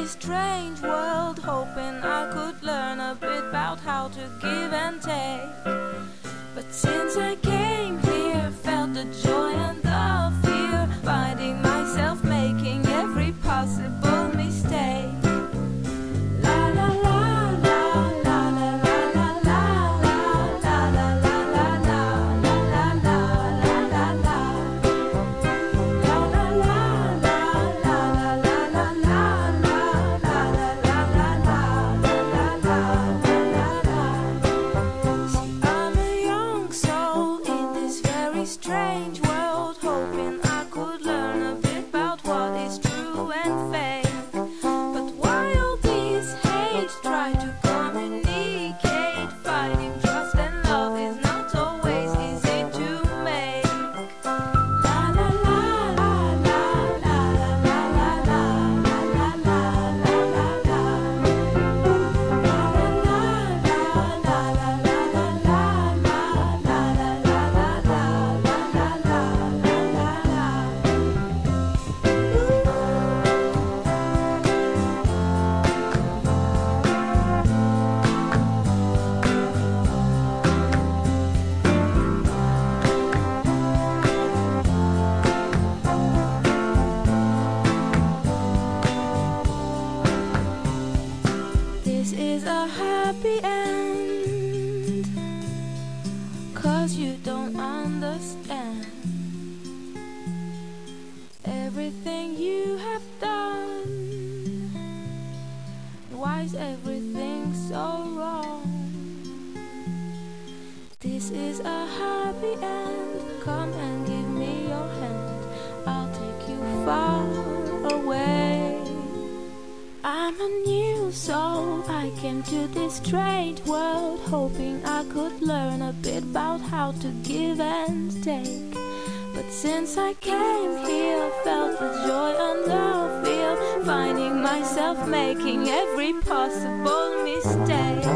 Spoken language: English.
very strange world, hoping I could learn a bit about how to give and take. But since I came here, felt the joy and the fear, finding myself making every possible mistake. La la la la la la la la la la la la la la la la la la. Strange world, hoping I could learn a bit about what is true and fake. But why all this hate? Try to communicate. Finding trust and love is not always easy to make. La la la la la la la la la la la la This is a happy end, 'cause you don't understand everything you have done. Why is everything so wrong? This is a happy end. Come and give me your hand, I'll take you far away. I'm a new soul, I came to this strange world, hoping I could learn a bit about how to give and take. But since I came here, felt the joy and the fear, finding myself making every possible mistake.